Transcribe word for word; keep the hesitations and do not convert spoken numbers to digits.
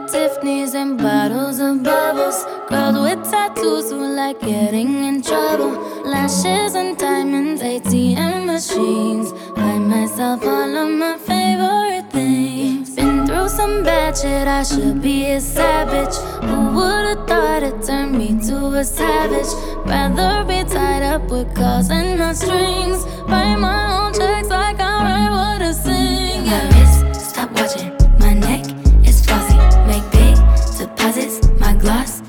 Tiffany's and bottles of bubbles. Girls with tattoos who like getting in trouble. Lashes and diamonds, A T M machines. Buy myself all of my favorite things. Been through some bad shit, I should be a savage. Who would've thought it turned me to a savage? Rather be tied up with calls and not strings. Write my own checks like I write what I sing. Yeah. My wrist, stop watching. My neck is flossy. Make big deposits. My gloss